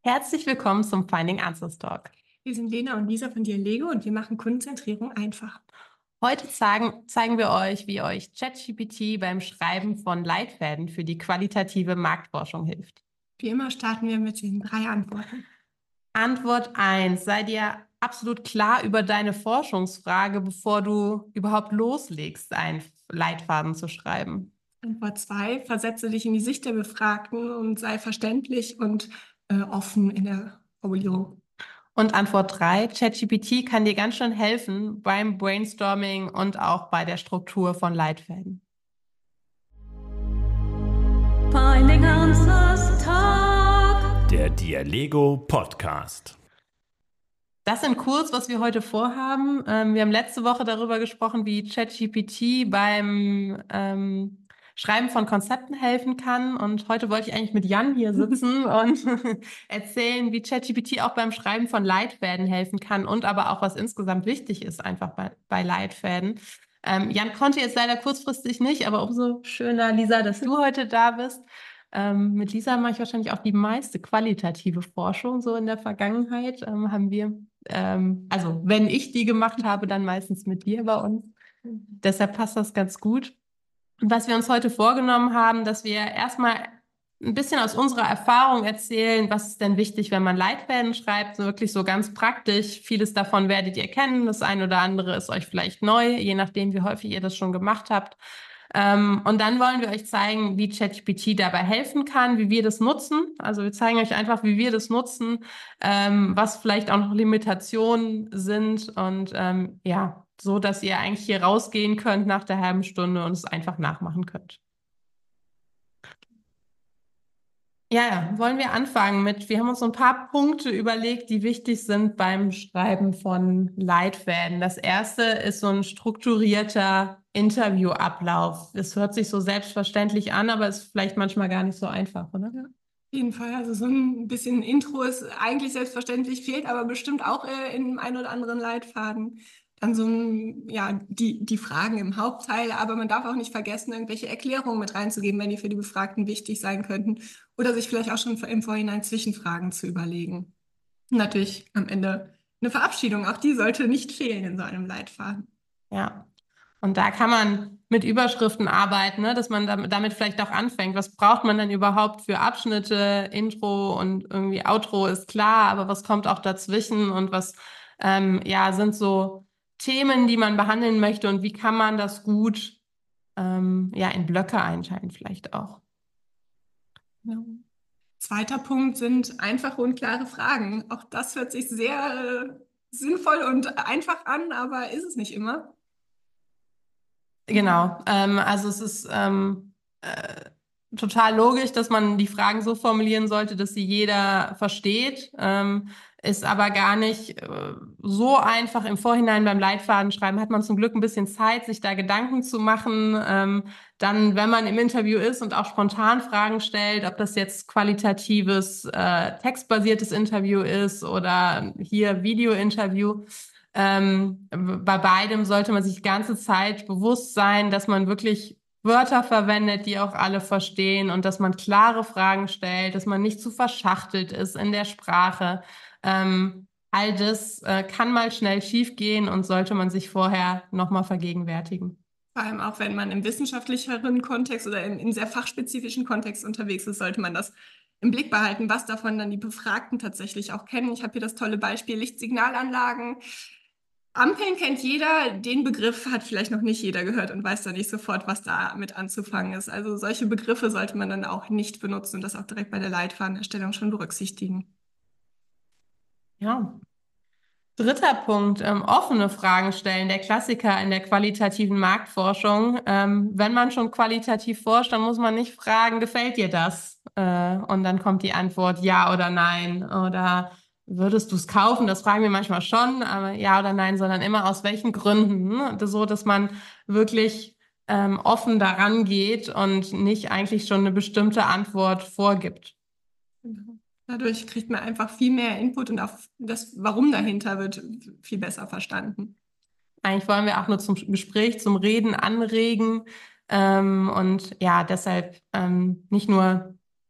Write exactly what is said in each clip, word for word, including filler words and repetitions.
Herzlich willkommen zum Finding Answers Talk. Wir sind Lena und Lisa von Dialego und wir machen Kundenzentrierung einfach. Heute zeigen, zeigen wir euch, wie euch ChatGPT beim Schreiben von Leitfäden für die qualitative Marktforschung hilft. Wie immer starten wir mit den drei Antworten. Antwort eins. Sei dir absolut klar über deine Forschungsfrage, bevor du überhaupt loslegst, einen Leitfaden zu schreiben. Antwort zwei. Versetze dich in die Sicht der Befragten und sei verständlich und äh, offen in der Formulierung. Und Antwort drei. ChatGPT kann dir ganz schön helfen beim Brainstorming und auch bei der Struktur von Leitfäden. Finding Answers Talk. Der Dialego Podcast. Das in kurz, was wir heute vorhaben. Ähm, wir haben letzte Woche darüber gesprochen, wie ChatGPT beim ähm, Schreiben von Konzepten helfen kann. Und heute wollte ich eigentlich mit Jan hier sitzen und erzählen, wie ChatGPT auch beim Schreiben von Leitfäden helfen kann und aber auch, was insgesamt wichtig ist, einfach bei, bei Leitfäden. Ähm, Jan konnte jetzt leider kurzfristig nicht, aber umso schöner, Lisa, dass du heute da bist. Ähm, mit Lisa mache ich wahrscheinlich auch die meiste qualitative Forschung so in der Vergangenheit. Ähm, haben wir, ähm, also wenn ich die gemacht habe, dann meistens mit dir bei uns. Deshalb passt das ganz gut. Und was wir uns heute vorgenommen haben, dass wir erstmal ein bisschen aus unserer Erfahrung erzählen, was ist denn wichtig, wenn man Leitfäden schreibt, so wirklich so ganz praktisch. Vieles davon werdet ihr kennen, das eine oder andere ist euch vielleicht neu, je nachdem, wie häufig ihr das schon gemacht habt. Ähm, und dann wollen wir euch zeigen, wie ChatGPT dabei helfen kann, wie wir das nutzen. Also wir zeigen euch einfach, wie wir das nutzen, ähm, was vielleicht auch noch Limitationen sind und ähm, ja, so, dass ihr eigentlich hier rausgehen könnt nach der halben Stunde und es einfach nachmachen könnt. Ja, wollen wir anfangen mit, wir haben uns so ein paar Punkte überlegt, die wichtig sind beim Schreiben von Leitfäden. Das erste ist so ein strukturierter Interviewablauf. Es hört sich so selbstverständlich an, aber ist vielleicht manchmal gar nicht so einfach, oder? Ja, auf jeden Fall. Also so ein bisschen Intro ist eigentlich selbstverständlich, fehlt aber bestimmt auch äh, in dem einen oder anderen Leitfaden. Dann so ein, ja, die, die Fragen im Hauptteil, aber man darf auch nicht vergessen, irgendwelche Erklärungen mit reinzugeben, wenn die für die Befragten wichtig sein könnten. Oder sich vielleicht auch schon im Vorhinein Zwischenfragen zu überlegen. Und natürlich am Ende eine Verabschiedung, auch die sollte nicht fehlen in so einem Leitfaden. Ja. Und da kann man mit Überschriften arbeiten, ne? Dass man damit, damit vielleicht auch anfängt. Was braucht man denn überhaupt für Abschnitte? Intro und irgendwie Outro ist klar, aber was kommt auch dazwischen und was ähm, ja, sind so Themen, die man behandeln möchte und wie kann man das gut ähm, ja, in Blöcke einteilen vielleicht auch. Ja. Zweiter Punkt sind einfache und klare Fragen. Auch das hört sich sehr äh, sinnvoll und einfach an, aber ist es nicht immer. Genau, ähm, also es ist ähm, äh, total logisch, dass man die Fragen so formulieren sollte, dass sie jeder versteht, ähm, ist aber gar nicht äh, so einfach im Vorhinein beim Leitfaden schreiben. Hat man zum Glück ein bisschen Zeit, sich da Gedanken zu machen. Ähm, dann, wenn man im Interview ist und auch spontan Fragen stellt, ob das jetzt qualitatives, äh, textbasiertes Interview ist oder hier Video-Interview, ähm, bei beidem sollte man sich die ganze Zeit bewusst sein, dass man wirklich Wörter verwendet, die auch alle verstehen und dass man klare Fragen stellt, dass man nicht zu verschachtelt ist in der Sprache. Ähm, all das äh, kann mal schnell schiefgehen und sollte man sich vorher nochmal vergegenwärtigen. Vor allem auch, wenn man im wissenschaftlicheren Kontext oder im, im sehr fachspezifischen Kontext unterwegs ist, sollte man das im Blick behalten, was davon dann die Befragten tatsächlich auch kennen. Ich habe hier das tolle Beispiel Lichtsignalanlagen. Ampeln kennt jeder, den Begriff hat vielleicht noch nicht jeder gehört und weiß dann nicht sofort, was da mit anzufangen ist. Also solche Begriffe sollte man dann auch nicht benutzen und das auch direkt bei der Leitfadenerstellung schon berücksichtigen. Ja. Dritter Punkt, ähm, offene Fragen stellen, der Klassiker in der qualitativen Marktforschung. Ähm, wenn man schon qualitativ forscht, dann muss man nicht fragen, gefällt dir das? Äh, und dann kommt die Antwort ja oder nein. Oder würdest du es kaufen? Das fragen wir manchmal schon, aber ja oder nein, sondern immer aus welchen Gründen. Ne? Das so, dass man wirklich ähm, offen daran geht und nicht eigentlich schon eine bestimmte Antwort vorgibt. Genau. Dadurch kriegt man einfach viel mehr Input und auch das Warum dahinter wird viel besser verstanden. Eigentlich wollen wir auch nur zum Gespräch, zum Reden anregen ähm, und ja, deshalb ähm, nicht nur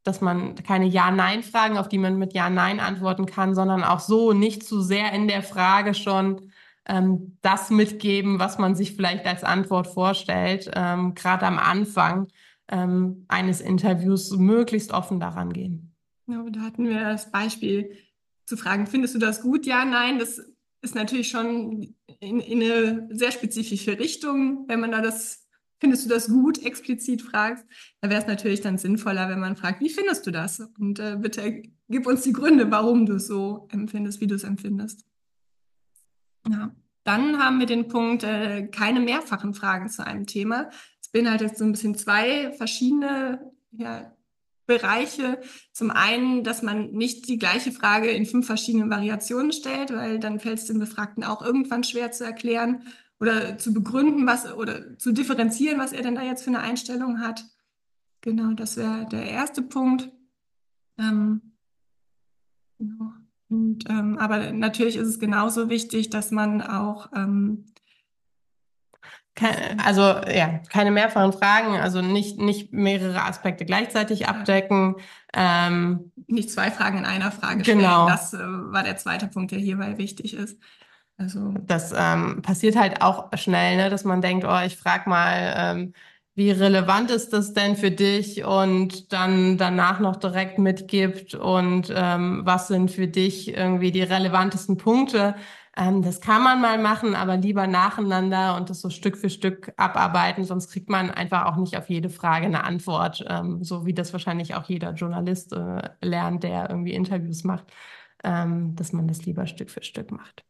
dass man keine Ja-Nein-Fragen, auf die man mit Ja-Nein antworten kann, sondern auch so nicht zu sehr in der Frage schon ähm, das mitgeben, was man sich vielleicht als Antwort vorstellt, ähm, gerade am Anfang ähm, eines Interviews möglichst offen daran gehen. Ja, da hatten wir das Beispiel zu fragen, findest du das gut? Ja, nein, das ist natürlich schon in, in eine sehr spezifische Richtung, wenn man da das, findest du das gut, explizit fragt. Da wäre es natürlich dann sinnvoller, wenn man fragt, wie findest du das? Und äh, bitte gib uns die Gründe, warum du es so empfindest, wie du es empfindest. Ja. Dann haben wir den Punkt, äh, keine mehrfachen Fragen zu einem Thema. Es beinhaltet so ein bisschen zwei verschiedene ja, Bereiche. Zum einen, dass man nicht die gleiche Frage in fünf verschiedenen Variationen stellt, weil dann fällt es dem Befragten auch irgendwann schwer zu erklären oder zu begründen, was oder zu differenzieren, was er denn da jetzt für eine Einstellung hat. Genau, das wäre der erste Punkt. Ähm, genau. Und, ähm, aber natürlich ist es genauso wichtig, dass man auch ähm, Keine, also ja, keine mehrfachen Fragen, also nicht, nicht mehrere Aspekte gleichzeitig abdecken. Ähm, nicht zwei Fragen in einer Frage Genau. stellen. Das äh, war der zweite Punkt, der hierbei wichtig ist. Also Das ähm, passiert halt auch schnell, ne, dass man denkt, oh, ich frage mal, ähm, wie relevant ist das denn für dich? Und dann danach noch direkt mitgibt und ähm, was sind für dich irgendwie die relevantesten Punkte? Ähm, das kann man mal machen, aber lieber nacheinander und das so Stück für Stück abarbeiten, sonst kriegt man einfach auch nicht auf jede Frage eine Antwort, ähm, so wie das wahrscheinlich auch jeder Journalist äh, lernt, der irgendwie Interviews macht, ähm, dass man das lieber Stück für Stück macht.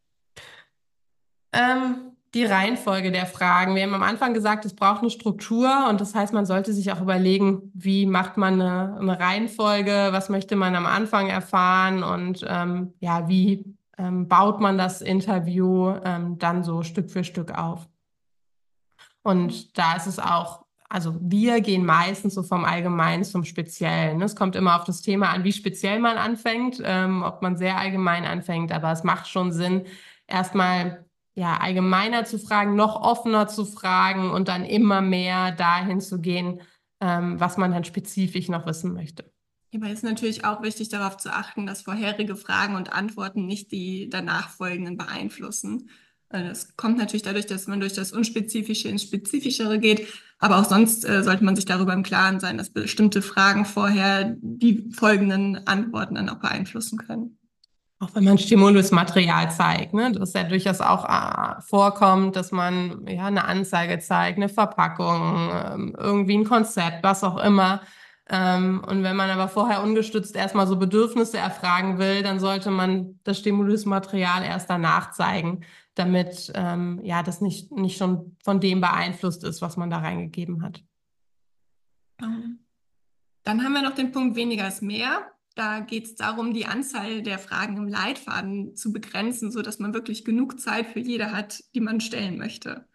Ähm, die Reihenfolge der Fragen. Wir haben am Anfang gesagt, es braucht eine Struktur und das heißt, man sollte sich auch überlegen, wie macht man eine, eine Reihenfolge, was möchte man am Anfang erfahren und ähm, ja, wie ähm, baut man das Interview ähm, dann so Stück für Stück auf. Und da ist es auch, also wir gehen meistens so vom Allgemeinen zum Speziellen. Es kommt immer auf das Thema an, wie speziell man anfängt, ähm, ob man sehr allgemein anfängt, aber es macht schon Sinn, erstmal ja, allgemeiner zu fragen, noch offener zu fragen und dann immer mehr dahin zu gehen, ähm, was man dann spezifisch noch wissen möchte. hierbei ist natürlich auch wichtig, darauf zu achten, dass vorherige Fragen und Antworten nicht die danach folgenden beeinflussen. Das kommt natürlich dadurch, dass man durch das Unspezifische ins Spezifischere geht. Aber auch sonst äh, sollte man sich darüber im Klaren sein, dass bestimmte Fragen vorher die folgenden Antworten dann auch beeinflussen können. Auch wenn man Stimulusmaterial zeigt, ne, das ja durchaus auch äh, vorkommt, dass man ja eine Anzeige zeigt, eine Verpackung, ähm, irgendwie ein Konzept, was auch immer. Ähm, und wenn man aber vorher ungestützt erstmal so Bedürfnisse erfragen will, dann sollte man das Stimulusmaterial erst danach zeigen, damit ähm, ja das nicht, nicht schon von dem beeinflusst ist, was man da reingegeben hat. Dann haben wir noch den Punkt weniger ist mehr. Da geht es darum, die Anzahl der Fragen im Leitfaden zu begrenzen, sodass man wirklich genug Zeit für jede hat, die man stellen möchte.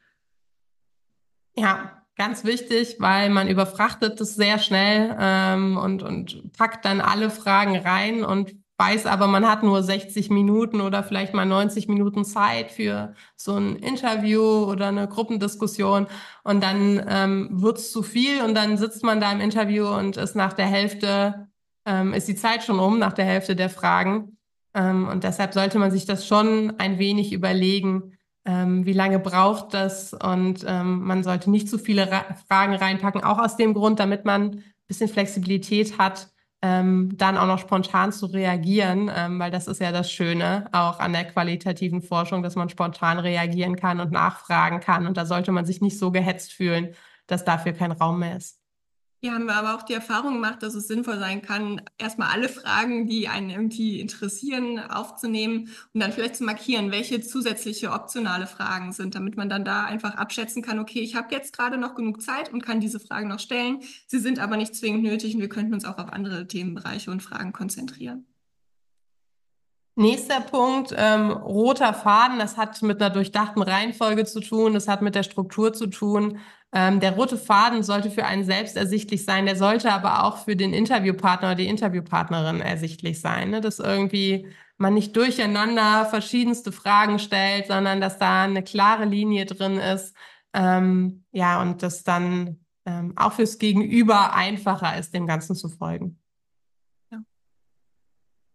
Ja, ganz wichtig, weil man überfrachtet das sehr schnell ähm, und, und packt dann alle Fragen rein und weiß aber, man hat nur sechzig Minuten oder vielleicht mal neunzig Minuten Zeit für so ein Interview oder eine Gruppendiskussion und dann ähm, wird's zu viel und dann sitzt man da im Interview und ist nach der Hälfte ähm, ist die Zeit schon um, nach der Hälfte der Fragen. Ähm, und deshalb sollte man sich das schon ein wenig überlegen, ähm, wie lange braucht das? Und ähm, man sollte nicht zu viele Ra Fragen reinpacken, auch aus dem Grund, damit man ein bisschen Flexibilität hat, ähm, dann auch noch spontan zu reagieren, ähm, weil das ist ja das Schöne auch an der qualitativen Forschung, dass man spontan reagieren kann und nachfragen kann. Und da sollte man sich nicht so gehetzt fühlen, dass dafür kein Raum mehr ist. Hier haben wir aber auch die Erfahrung gemacht, dass es sinnvoll sein kann, erstmal alle Fragen, die einen irgendwie interessieren, aufzunehmen und dann vielleicht zu markieren, welche zusätzliche optionale Fragen sind, damit man dann da einfach abschätzen kann, okay, ich habe jetzt gerade noch genug Zeit und kann diese Fragen noch stellen. Sie sind aber nicht zwingend nötig und wir könnten uns auch auf andere Themenbereiche und Fragen konzentrieren. Nächster Punkt, ähm, roter Faden, das hat mit einer durchdachten Reihenfolge zu tun, das hat mit der Struktur zu tun. Ähm, der rote Faden sollte für einen selbst ersichtlich sein, der sollte aber auch für den Interviewpartner oder die Interviewpartnerin ersichtlich sein, ne? Dass irgendwie man nicht durcheinander verschiedenste Fragen stellt, sondern dass da eine klare Linie drin ist, ähm, ja, und das dann ähm, auch fürs Gegenüber einfacher ist, dem Ganzen zu folgen.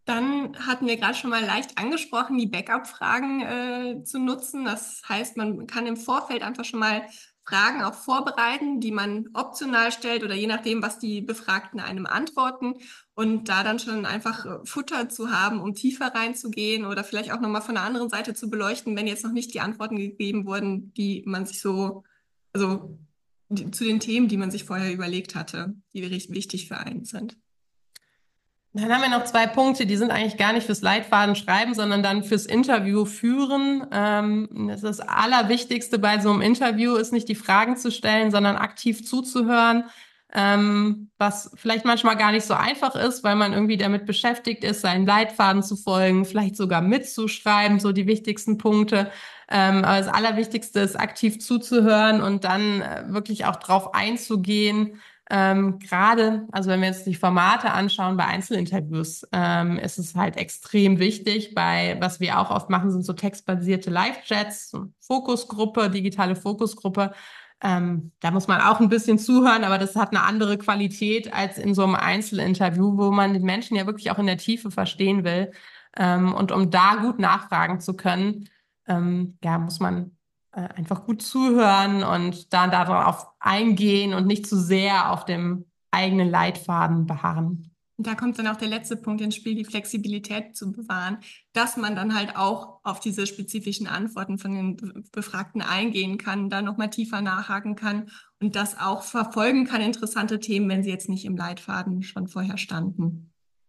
Dann hatten wir gerade schon mal leicht angesprochen, die Backup-Fragen äh, zu nutzen. Das heißt, man kann im Vorfeld einfach schon mal Fragen auch vorbereiten, die man optional stellt oder je nachdem, was die Befragten einem antworten. Und da dann schon einfach äh, Futter zu haben, um tiefer reinzugehen oder vielleicht auch nochmal von der anderen Seite zu beleuchten, wenn jetzt noch nicht die Antworten gegeben wurden, die man sich so, also die, zu den Themen, die man sich vorher überlegt hatte, die richtig wichtig für einen sind. Dann haben wir noch zwei Punkte, die sind eigentlich gar nicht fürs Leitfaden schreiben, sondern dann fürs Interview führen. Ähm, das, das Allerwichtigste bei so einem Interview ist nicht die Fragen zu stellen, sondern aktiv zuzuhören, ähm, was vielleicht manchmal gar nicht so einfach ist, weil man irgendwie damit beschäftigt ist, seinen Leitfaden zu folgen, vielleicht sogar mitzuschreiben, so die wichtigsten Punkte. Ähm, aber das Allerwichtigste ist, aktiv zuzuhören und dann äh, wirklich auch drauf einzugehen. Ähm, gerade, also wenn wir jetzt die Formate anschauen bei Einzelinterviews, ähm, ist es halt extrem wichtig. Bei, was wir auch oft machen, sind so textbasierte Live-Chats, so Fokusgruppe, digitale Fokusgruppe. Ähm, da muss man auch ein bisschen zuhören, aber das hat eine andere Qualität als in so einem Einzelinterview, wo man den Menschen ja wirklich auch in der Tiefe verstehen will. Ähm, und um da gut nachfragen zu können, ähm, ja, muss man äh, einfach gut zuhören und dann darauf eingehen und nicht zu sehr auf dem eigenen Leitfaden beharren. Und da kommt dann auch der letzte Punkt ins Spiel, die Flexibilität zu bewahren, dass man dann halt auch auf diese spezifischen Antworten von den Befragten eingehen kann, da nochmal tiefer nachhaken kann und das auch verfolgen kann, interessante Themen, wenn sie jetzt nicht im Leitfaden schon vorher standen.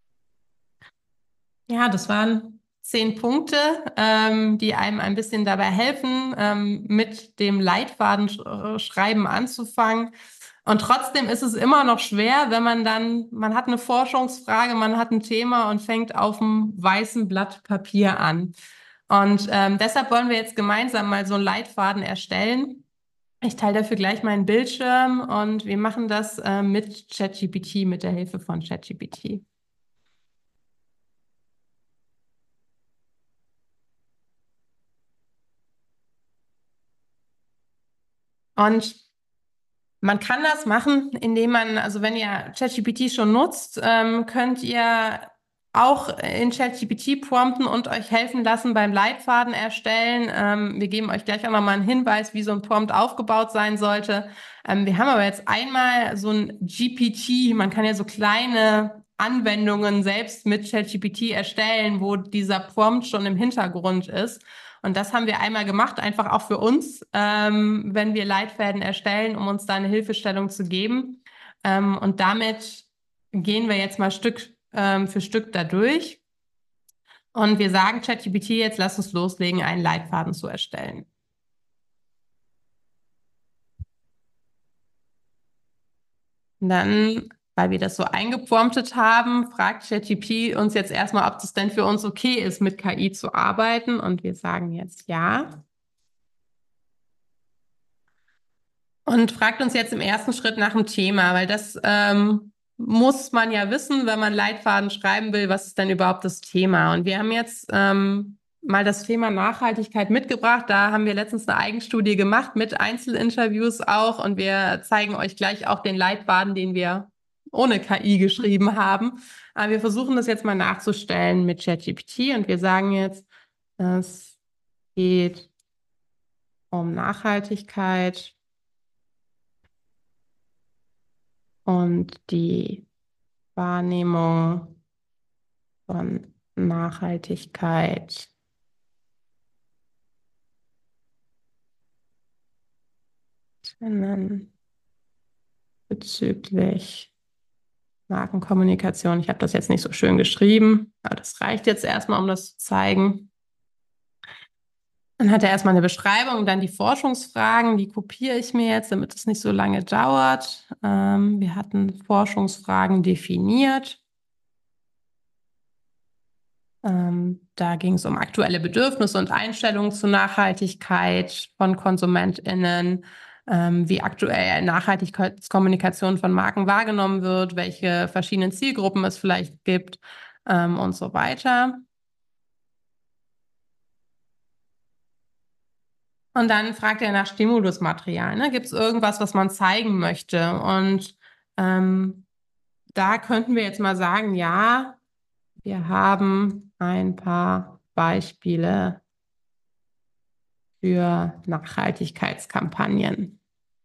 Ja, das waren zehn Punkte, ähm, die einem ein bisschen dabei helfen, ähm, mit dem Leitfadenschreiben anzufangen. Und trotzdem ist es immer noch schwer, wenn man dann, man hat eine Forschungsfrage, man hat ein Thema und fängt auf einem weißen Blatt Papier an. Und ähm, deshalb wollen wir jetzt gemeinsam mal so einen Leitfaden erstellen. Ich teile dafür gleich meinen Bildschirm und wir machen das äh, mit ChatGPT, mit der Hilfe von ChatGPT. Und man kann das machen, indem man, also wenn ihr ChatGPT schon nutzt, ähm, könnt ihr auch in ChatGPT prompten und euch helfen lassen beim Leitfaden erstellen. Ähm, wir geben euch gleich auch nochmal einen Hinweis, wie so ein Prompt aufgebaut sein sollte. Ähm, wir haben aber jetzt einmal so ein G P T, man kann ja so kleine Anwendungen selbst mit ChatGPT erstellen, wo dieser Prompt schon im Hintergrund ist. Und das haben wir einmal gemacht, einfach auch für uns, ähm, wenn wir Leitfäden erstellen, um uns da eine Hilfestellung zu geben. Ähm, und damit gehen wir jetzt mal Stück ähm, für Stück da durch. Und wir sagen ChatGPT, jetzt lass uns loslegen, einen Leitfaden zu erstellen. Und dann, weil wir das so eingepromptet haben, fragt ChatGPT uns jetzt erstmal, ob das denn für uns okay ist, mit K I zu arbeiten. Und wir sagen jetzt ja. Und fragt uns jetzt im ersten Schritt nach dem Thema, weil das ähm, muss man ja wissen, wenn man Leitfaden schreiben will, was ist denn überhaupt das Thema? Und wir haben jetzt ähm, mal das Thema Nachhaltigkeit mitgebracht. Da haben wir letztens eine Eigenstudie gemacht mit Einzelinterviews auch und wir zeigen euch gleich auch den Leitfaden, den wir ohne K I geschrieben haben. Aber wir versuchen das jetzt mal nachzustellen mit ChatGPT und wir sagen jetzt, es geht um Nachhaltigkeit und die Wahrnehmung von Nachhaltigkeit bezüglich Markenkommunikation. Ich habe das jetzt nicht so schön geschrieben, aber das reicht jetzt erstmal, um das zu zeigen. Dann hat er erstmal eine Beschreibung, dann die Forschungsfragen, die kopiere ich mir jetzt, damit es nicht so lange dauert. Ähm, wir hatten Forschungsfragen definiert. Ähm, da ging es um aktuelle Bedürfnisse und Einstellungen zur Nachhaltigkeit von KonsumentInnen, ähm, wie aktuell Nachhaltigkeitskommunikation von Marken wahrgenommen wird, welche verschiedenen Zielgruppen es vielleicht gibt ähm, und so weiter. Und dann fragt er nach Stimulusmaterial. Ne? Gibt es irgendwas, was man zeigen möchte? Und ähm, da könnten wir jetzt mal sagen, ja, wir haben ein paar Beispiele für Nachhaltigkeitskampagnen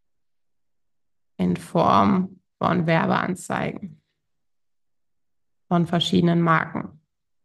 in Form von Werbeanzeigen von verschiedenen Marken.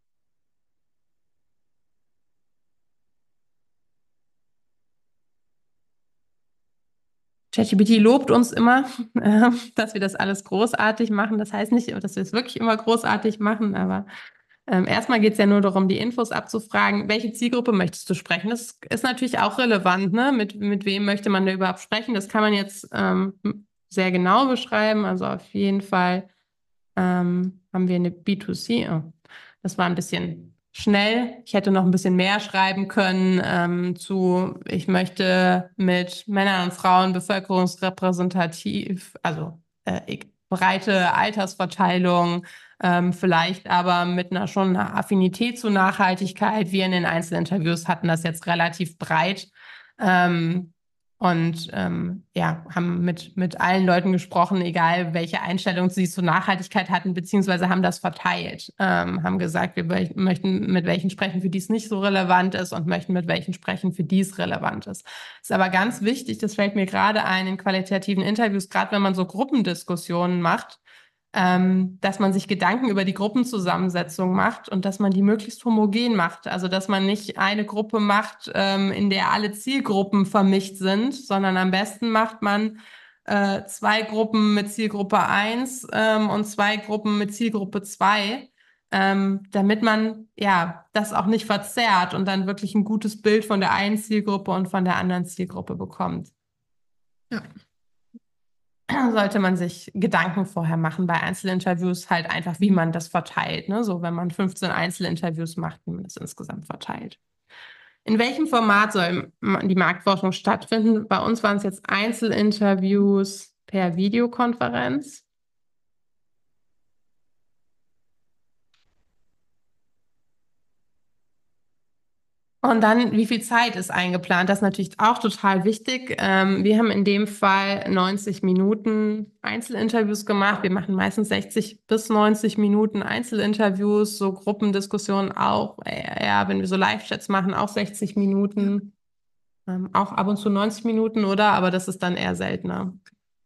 ChatGPT lobt uns immer, äh, dass wir das alles großartig machen. Das heißt nicht, dass wir es wirklich immer großartig machen, aber ähm, erstmal geht es ja nur darum, die Infos abzufragen. Welche Zielgruppe möchtest du sprechen? Das ist natürlich auch relevant, ne? Mit, mit wem möchte man da überhaupt sprechen? Das kann man jetzt ähm, sehr genau beschreiben. Also auf jeden Fall ähm, haben wir eine B zwei C. Oh, das war ein bisschen schnell. Ich hätte noch ein bisschen mehr schreiben können ähm, zu, ich möchte mit Männern und Frauen bevölkerungsrepräsentativ, also äh, breite Altersverteilung, ähm, vielleicht aber mit einer schon einer Affinität zu Nachhaltigkeit. Wir in den Einzelinterviews hatten das jetzt relativ breit. Ähm, und ähm, ja, haben mit, mit allen Leuten gesprochen, egal welche Einstellung sie zur Nachhaltigkeit hatten, beziehungsweise haben das verteilt, ähm, haben gesagt, wir möchten mit welchen sprechen, für die es nicht so relevant ist und möchten mit welchen sprechen, für die es relevant ist. Ist aber ganz wichtig, das fällt mir gerade ein in qualitativen Interviews, gerade wenn man so Gruppendiskussionen macht, ähm, dass man sich Gedanken über die Gruppenzusammensetzung macht und dass man die möglichst homogen macht. Also dass man nicht eine Gruppe macht, ähm, in der alle Zielgruppen vermischt sind, sondern am besten macht man äh, zwei Gruppen mit Zielgruppe eins ähm, und zwei Gruppen mit Zielgruppe zwei, ähm, damit man ja das auch nicht verzerrt und dann wirklich ein gutes Bild von der einen Zielgruppe und von der anderen Zielgruppe bekommt. Ja. Sollte man sich Gedanken vorher machen bei Einzelinterviews, halt einfach, wie man das verteilt. Ne? So, wenn man fünfzehn Einzelinterviews macht, wie man das insgesamt verteilt. In welchem Format soll die Marktforschung stattfinden? Bei uns waren es jetzt Einzelinterviews per Videokonferenz. Und dann, wie viel Zeit ist eingeplant? Das ist natürlich auch total wichtig. Ähm, wir haben in dem Fall neunzig Minuten Einzelinterviews gemacht. Wir machen meistens sechzig bis neunzig Minuten Einzelinterviews, so Gruppendiskussionen auch. Äh, ja, wenn wir so Live-Chats machen, auch sechzig Minuten. Ähm, auch ab und zu neunzig Minuten, oder? Aber das ist dann eher seltener.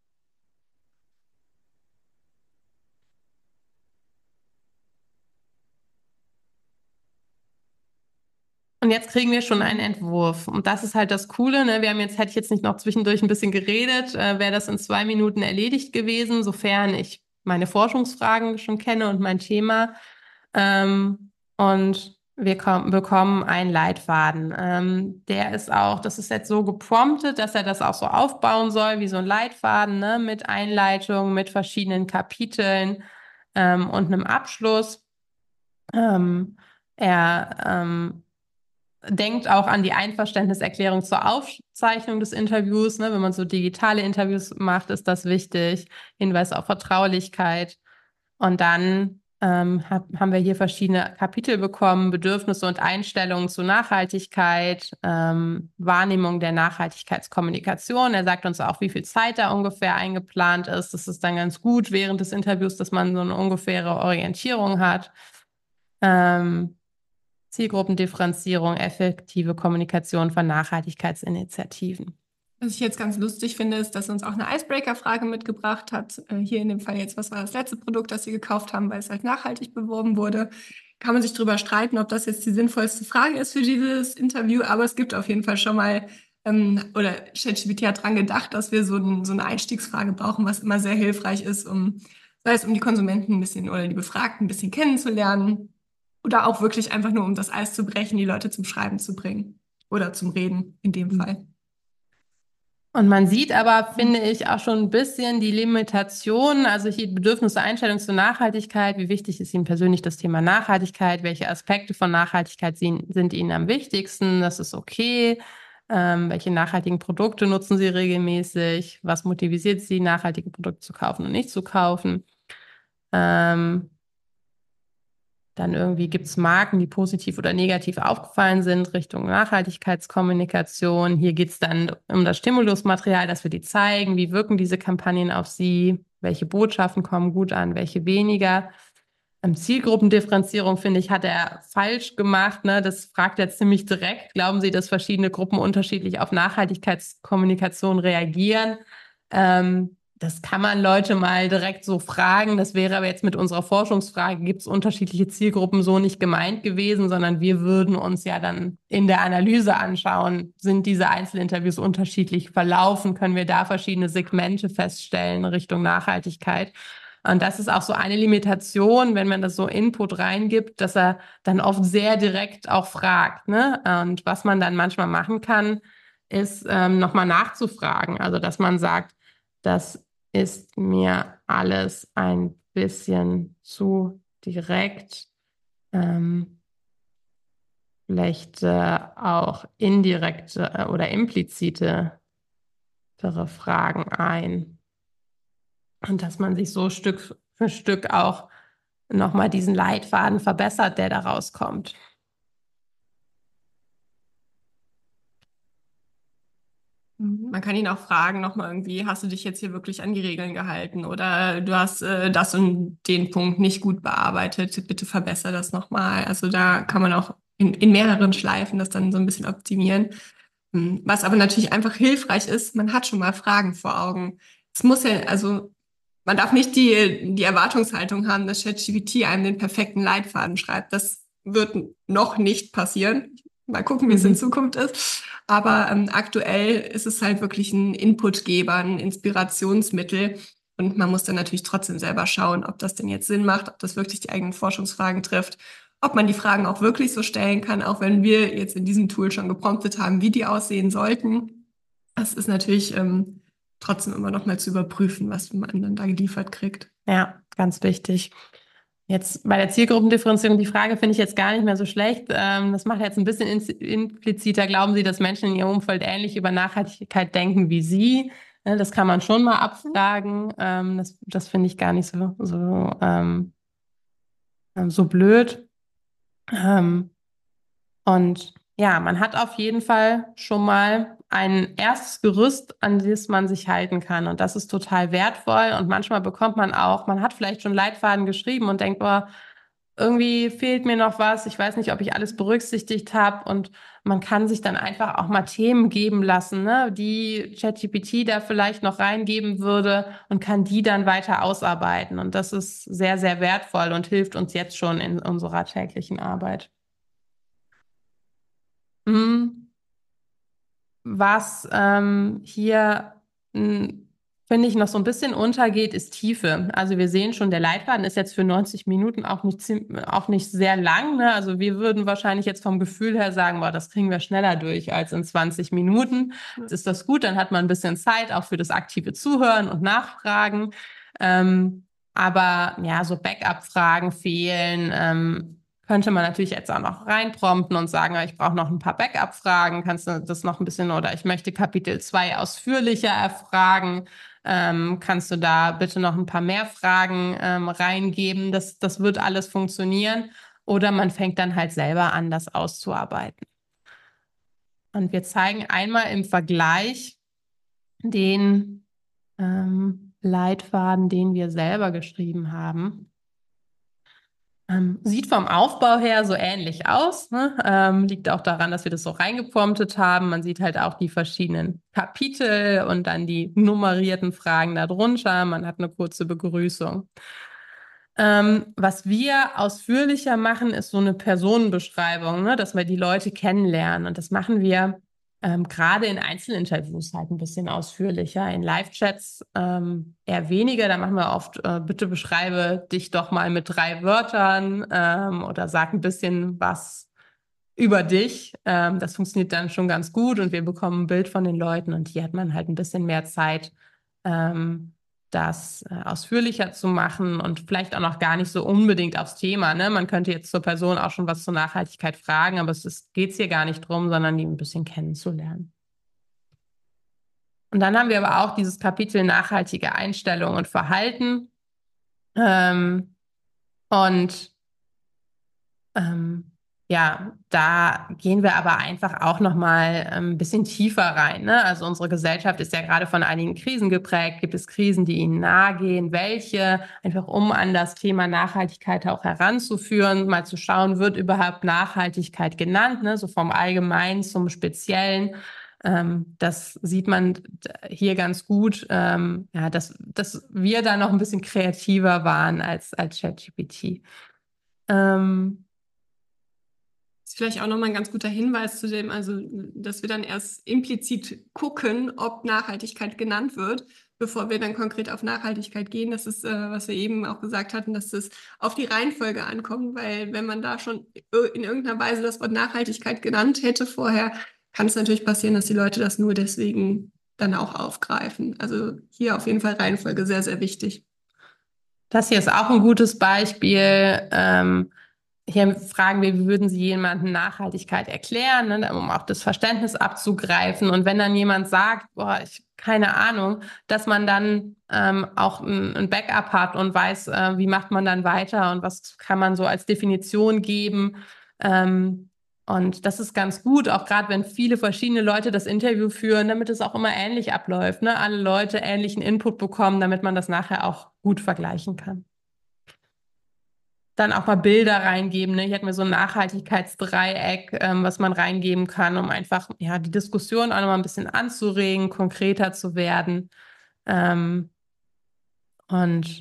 Und jetzt kriegen wir schon einen Entwurf. Und das ist halt das Coole, ne? Wir haben jetzt, hätte ich jetzt nicht noch zwischendurch ein bisschen geredet, äh, wäre das in zwei Minuten erledigt gewesen, sofern ich meine Forschungsfragen schon kenne und mein Thema. Ähm, und wir kommen, bekommen einen Leitfaden. Ähm, der ist auch, das ist jetzt so gepromptet, dass er das auch so aufbauen soll, wie so ein Leitfaden, ne? Mit Einleitung, mit verschiedenen Kapiteln ähm, und einem Abschluss. Ähm, er ähm, denkt auch an die Einverständniserklärung zur Aufzeichnung des Interviews. Ne? Wenn man so digitale Interviews macht, ist das wichtig. Hinweis auf Vertraulichkeit. Und dann ähm, hab, haben wir hier verschiedene Kapitel bekommen: Bedürfnisse und Einstellungen zu Nachhaltigkeit, ähm, Wahrnehmung der Nachhaltigkeitskommunikation. Er sagt uns auch, wie viel Zeit da ungefähr eingeplant ist. Das ist dann ganz gut während des Interviews, dass man so eine ungefähre Orientierung hat. Ähm, Zielgruppendifferenzierung, effektive Kommunikation von Nachhaltigkeitsinitiativen. Was ich jetzt ganz lustig finde, ist, dass uns auch eine Icebreaker-Frage mitgebracht hat. Äh, hier in dem Fall jetzt, was war das letzte Produkt, das Sie gekauft haben, weil es halt nachhaltig beworben wurde. Kann man sich darüber streiten, ob das jetzt die sinnvollste Frage ist für dieses Interview, aber es gibt auf jeden Fall schon mal, ähm, oder ChatGPT hat dran gedacht, dass wir so, ein, so eine Einstiegsfrage brauchen, was immer sehr hilfreich ist, um, sei es um die Konsumenten ein bisschen oder die Befragten ein bisschen kennenzulernen oder auch wirklich einfach nur, um das Eis zu brechen, die Leute zum Schreiben zu bringen oder zum Reden in dem Fall. Und man sieht aber, finde ich, auch schon ein bisschen die Limitationen, also hier Bedürfnisse, Einstellung zur Nachhaltigkeit. Wie wichtig ist Ihnen persönlich das Thema Nachhaltigkeit? Welche Aspekte von Nachhaltigkeit sind Ihnen am wichtigsten? Das ist okay. Ähm, welche nachhaltigen Produkte nutzen Sie regelmäßig? Was motiviert Sie, nachhaltige Produkte zu kaufen und nicht zu kaufen? Ähm, Dann irgendwie gibt es Marken, die positiv oder negativ aufgefallen sind, Richtung Nachhaltigkeitskommunikation. Hier geht es dann um das Stimulusmaterial, dass wir die zeigen. Wie wirken diese Kampagnen auf Sie? Welche Botschaften kommen gut an, welche weniger? Ähm, Zielgruppendifferenzierung, finde ich, hat er falsch gemacht. Ne? Das fragt er ziemlich direkt. Glauben Sie, dass verschiedene Gruppen unterschiedlich auf Nachhaltigkeitskommunikation reagieren? Ähm, das kann man Leute mal direkt so fragen. Das wäre aber jetzt mit unserer Forschungsfrage, gibt es unterschiedliche Zielgruppen, so nicht gemeint gewesen, sondern wir würden uns ja dann in der Analyse anschauen, sind diese Einzelinterviews unterschiedlich verlaufen? Können wir da verschiedene Segmente feststellen Richtung Nachhaltigkeit? Und das ist auch so eine Limitation, wenn man das so Input reingibt, dass er dann oft sehr direkt auch fragt. Ne? Und was man dann manchmal machen kann, ist ähm, nochmal nachzufragen. Also, dass man sagt, das ist mir alles ein bisschen zu direkt. Ähm, vielleicht äh, auch indirekte äh, oder implizite Fragen ein. Und dass man sich so Stück für Stück auch nochmal diesen Leitfaden verbessert, der da rauskommt. Man kann ihn auch fragen, nochmal irgendwie, hast du dich jetzt hier wirklich an die Regeln gehalten oder du hast äh, das und den Punkt nicht gut bearbeitet, bitte verbessere das nochmal. Also da kann man auch in, in mehreren Schleifen das dann so ein bisschen optimieren. Was aber natürlich einfach hilfreich ist, man hat schon mal Fragen vor Augen. Es muss ja, also man darf nicht die, die Erwartungshaltung haben, dass ChatGPT einem den perfekten Leitfaden schreibt. Das wird noch nicht passieren. Mal gucken, wie es in Zukunft ist. Aber ähm, aktuell ist es halt wirklich ein Inputgeber, ein Inspirationsmittel. Und man muss dann natürlich trotzdem selber schauen, ob das denn jetzt Sinn macht, ob das wirklich die eigenen Forschungsfragen trifft, ob man die Fragen auch wirklich so stellen kann, auch wenn wir jetzt in diesem Tool schon gepromptet haben, wie die aussehen sollten. Das ist natürlich ähm, trotzdem immer noch mal zu überprüfen, was man dann da geliefert kriegt. Ja, ganz wichtig. Jetzt bei der Zielgruppendifferenzierung, die Frage finde ich jetzt gar nicht mehr so schlecht. Ähm, das macht jetzt ein bisschen impliziter. Glauben Sie, dass Menschen in Ihrem Umfeld ähnlich über Nachhaltigkeit denken wie Sie? Das kann man schon mal abfragen. Ähm, das das finde ich gar nicht so, so, ähm, so blöd. Ähm, und ja, man hat auf jeden Fall schon mal ein erstes Gerüst, an das man sich halten kann. Und das ist total wertvoll. Und manchmal bekommt man auch, man hat vielleicht schon Leitfaden geschrieben und denkt, boah, irgendwie fehlt mir noch was. Ich weiß nicht, ob ich alles berücksichtigt habe. Und man kann sich dann einfach auch mal Themen geben lassen, ne, die ChatGPT da vielleicht noch reingeben würde und kann die dann weiter ausarbeiten. Und das ist sehr, sehr wertvoll und hilft uns jetzt schon in unserer täglichen Arbeit. Hm. Was ähm, hier, hm, finde ich, noch so ein bisschen untergeht, ist Tiefe. Also wir sehen schon, der Leitfaden ist jetzt für neunzig Minuten auch nicht, ziem- auch nicht sehr lang. Ne? Also wir würden wahrscheinlich jetzt vom Gefühl her sagen, boah, das kriegen wir schneller durch als in zwanzig Minuten. Jetzt ist das gut, dann hat man ein bisschen Zeit auch für das aktive Zuhören und Nachfragen. Ähm, aber ja, so Backup-Fragen fehlen. Ähm, könnte man natürlich jetzt auch noch reinprompten und sagen, ich brauche noch ein paar Backup-Fragen, kannst du das noch ein bisschen, oder ich möchte Kapitel zwei ausführlicher erfragen, ähm, kannst du da bitte noch ein paar mehr Fragen ähm, reingeben, das, das wird alles funktionieren. Oder man fängt dann halt selber an, das auszuarbeiten. Und wir zeigen einmal im Vergleich den ähm, Leitfaden, den wir selber geschrieben haben. Ähm, sieht vom Aufbau her so ähnlich aus, ne? Ähm, liegt auch daran, dass wir das so reingepromptet haben. Man sieht halt auch die verschiedenen Kapitel und dann die nummerierten Fragen darunter. Man hat eine kurze Begrüßung. Ähm, was wir ausführlicher machen, ist so eine Personenbeschreibung, ne? Dass wir die Leute kennenlernen. Und das machen wir ähm, gerade in Einzelinterviews halt ein bisschen ausführlicher. In Live-Chats ähm, eher weniger. Da machen wir oft, äh, bitte beschreibe dich doch mal mit drei Wörtern ähm, oder sag ein bisschen was über dich. Ähm, das funktioniert dann schon ganz gut und wir bekommen ein Bild von den Leuten und hier hat man halt ein bisschen mehr Zeit, ähm, das äh, ausführlicher zu machen und vielleicht auch noch gar nicht so unbedingt aufs Thema. Ne? Man könnte jetzt zur Person auch schon was zur Nachhaltigkeit fragen, aber es geht hier gar nicht drum, sondern die ein bisschen kennenzulernen. Und dann haben wir aber auch dieses Kapitel nachhaltige Einstellung und Verhalten. Ähm, und ähm, ja, da gehen wir aber einfach auch nochmal ein bisschen tiefer rein, ne? Also unsere Gesellschaft ist ja gerade von einigen Krisen geprägt. Gibt es Krisen, die Ihnen nahe gehen? Welche? Einfach um an das Thema Nachhaltigkeit auch heranzuführen, mal zu schauen, wird überhaupt Nachhaltigkeit genannt, ne? So vom Allgemeinen zum Speziellen. Ähm, das sieht man hier ganz gut, ähm, ja, dass, dass wir da noch ein bisschen kreativer waren als, als ChatGPT. Ähm, Das ist vielleicht auch nochmal ein ganz guter Hinweis zu dem, also dass wir dann erst implizit gucken, ob Nachhaltigkeit genannt wird, bevor wir dann konkret auf Nachhaltigkeit gehen. Das ist, äh, was wir eben auch gesagt hatten, dass es auf die Reihenfolge ankommt, weil wenn man da schon in irgendeiner Weise das Wort Nachhaltigkeit genannt hätte vorher, kann es natürlich passieren, dass die Leute das nur deswegen dann auch aufgreifen. Also hier auf jeden Fall Reihenfolge sehr, sehr wichtig. Das hier ist auch ein gutes Beispiel. Ähm, hier fragen wir, wie würden Sie jemandem Nachhaltigkeit erklären, ne, um auch das Verständnis abzugreifen. Und wenn dann jemand sagt, boah, ich keine Ahnung, dass man dann ähm, auch ein, ein Backup hat und weiß, äh, wie macht man dann weiter und was kann man so als Definition geben. Ähm, und das ist ganz gut, auch gerade wenn viele verschiedene Leute das Interview führen, damit es auch immer ähnlich abläuft, ne? Alle Leute ähnlichen Input bekommen, damit man das nachher auch gut vergleichen kann. Dann auch mal Bilder reingeben. Ne? Hier hatten wir so ein Nachhaltigkeitsdreieck, ähm, was man reingeben kann, um einfach ja, die Diskussion auch noch mal ein bisschen anzuregen, konkreter zu werden. Ähm, und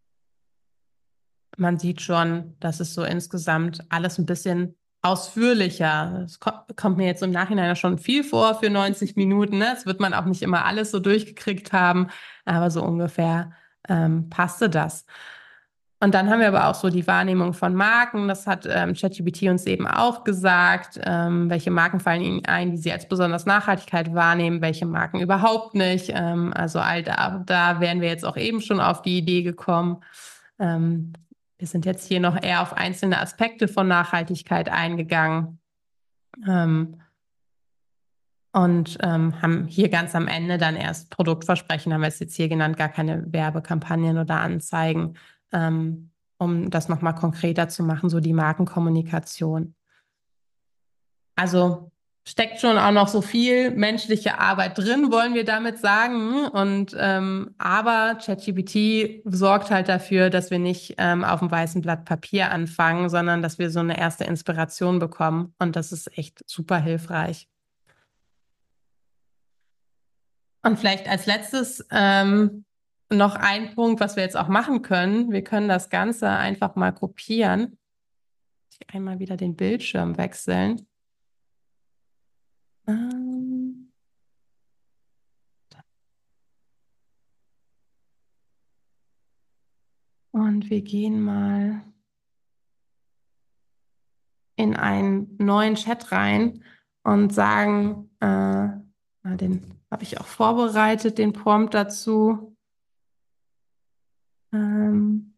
man sieht schon, dass es so insgesamt alles ein bisschen ausführlicher. Es ko kommt mir jetzt im Nachhinein ja schon viel vor für neunzig Minuten. Ne? Das wird man auch nicht immer alles so durchgekriegt haben, aber so ungefähr ähm, passte das. Und dann haben wir aber auch so die Wahrnehmung von Marken. Das hat ähm, ChatGPT uns eben auch gesagt. Ähm, welche Marken fallen Ihnen ein, die Sie als besonders Nachhaltigkeit wahrnehmen, welche Marken überhaupt nicht. Ähm, also all da, da wären wir jetzt auch eben schon auf die Idee gekommen. Ähm, wir sind jetzt hier noch eher auf einzelne Aspekte von Nachhaltigkeit eingegangen. Ähm, und ähm, haben hier ganz am Ende dann erst Produktversprechen, haben wir es jetzt hier genannt, gar keine Werbekampagnen oder Anzeigen, ähm, um das nochmal konkreter zu machen, so die Markenkommunikation. Also steckt schon auch noch so viel menschliche Arbeit drin, wollen wir damit sagen. Und ähm, aber ChatGPT sorgt halt dafür, dass wir nicht ähm, auf dem weißen Blatt Papier anfangen, sondern dass wir so eine erste Inspiration bekommen. Und das ist echt super hilfreich. Und vielleicht als letztes ähm, noch ein Punkt, was wir jetzt auch machen können. Wir können das Ganze einfach mal kopieren. Ich einmal wieder den Bildschirm wechseln. Ähm Und wir gehen mal in einen neuen Chat rein und sagen, äh, na, den habe ich auch vorbereitet, den Prompt dazu. Ähm,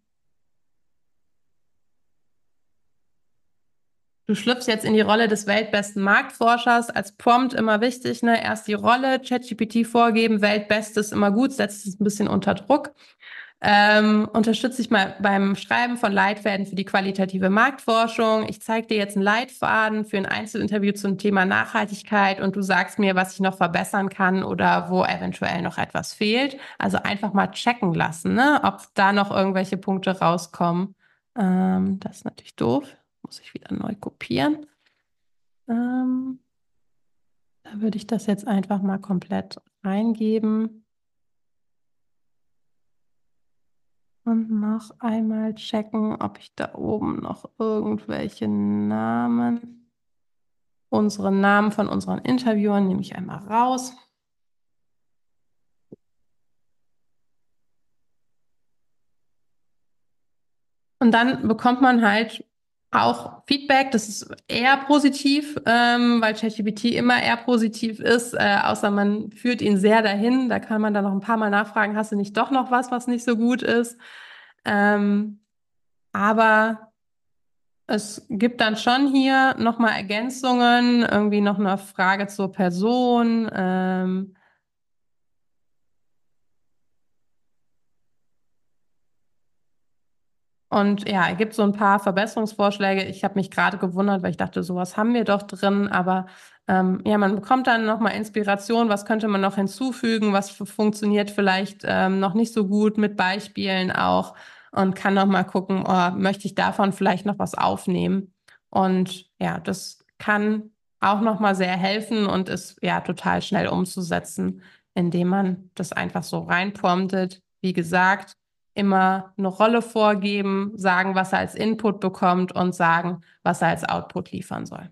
Du schlüpfst jetzt in die Rolle des weltbesten Marktforschers. Als Prompt immer wichtig, ne? Erst die Rolle, ChatGPT vorgeben, Weltbestes immer gut, setzt es ein bisschen unter Druck. Ähm, unterstütze dich mal beim Schreiben von Leitfäden für die qualitative Marktforschung. Ich zeige dir jetzt einen Leitfaden für ein Einzelinterview zum Thema Nachhaltigkeit und du sagst mir, was ich noch verbessern kann oder wo eventuell noch etwas fehlt. Also einfach mal checken lassen, ne? Ob da noch irgendwelche Punkte rauskommen. Ähm, das ist natürlich doof. Muss ich wieder neu kopieren. Ähm, da würde ich das jetzt einfach mal komplett eingeben. Und noch einmal checken, ob ich da oben noch irgendwelche Namen, unsere Namen von unseren Interviewern nehme ich einmal raus. Und dann bekommt man halt auch Feedback, das ist eher positiv, ähm, weil ChatGPT immer eher positiv ist, äh, außer man führt ihn sehr dahin. Da kann man dann noch ein paar Mal nachfragen, hast du nicht doch noch was, was nicht so gut ist? Ähm, aber es gibt dann schon hier nochmal Ergänzungen, irgendwie noch eine Frage zur Person. Ähm, Und ja, er gibt so ein paar Verbesserungsvorschläge. Ich habe mich gerade gewundert, weil ich dachte, sowas haben wir doch drin. Aber ähm, ja, man bekommt dann nochmal Inspiration, was könnte man noch hinzufügen, was f- funktioniert vielleicht ähm, noch nicht so gut mit Beispielen auch und kann nochmal gucken, oh, möchte ich davon vielleicht noch was aufnehmen. Und ja, das kann auch nochmal sehr helfen und ist ja total schnell umzusetzen, indem man das einfach so reinpromptet. Wie gesagt, immer eine Rolle vorgeben, sagen, was er als Input bekommt und sagen, was er als Output liefern soll.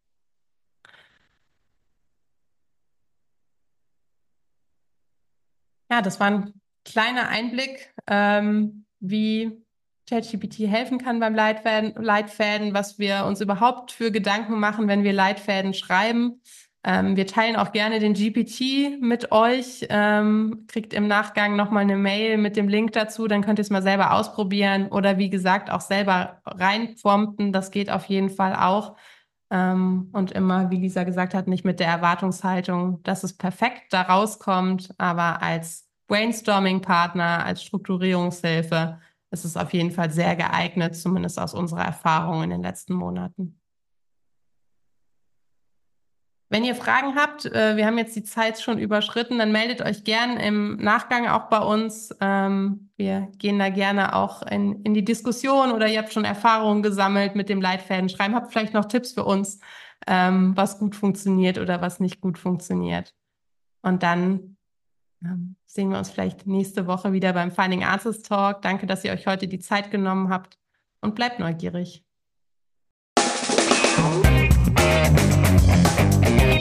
Ja, das war ein kleiner Einblick, ähm, wie ChatGPT helfen kann beim Leitfäden, Leitfäden, was wir uns überhaupt für Gedanken machen, wenn wir Leitfäden schreiben. Ähm, wir teilen auch gerne den G P T mit euch. Ähm, kriegt im Nachgang nochmal eine Mail mit dem Link dazu, dann könnt ihr es mal selber ausprobieren oder wie gesagt auch selber reinprompten. Das geht auf jeden Fall auch. Ähm, und immer, wie Lisa gesagt hat, nicht mit der Erwartungshaltung, dass es perfekt da rauskommt, aber als Brainstorming-Partner, als Strukturierungshilfe ist es auf jeden Fall sehr geeignet, zumindest aus unserer Erfahrung in den letzten Monaten. Wenn ihr Fragen habt, äh, wir haben jetzt die Zeit schon überschritten, dann meldet euch gern im Nachgang auch bei uns. Ähm, wir gehen da gerne auch in, in die Diskussion oder ihr habt schon Erfahrungen gesammelt mit dem Leitfäden schreiben, habt vielleicht noch Tipps für uns, ähm, was gut funktioniert oder was nicht gut funktioniert. Und dann ähm, sehen wir uns vielleicht nächste Woche wieder beim Finding Answers Talk. Danke, dass ihr euch heute die Zeit genommen habt und bleibt neugierig.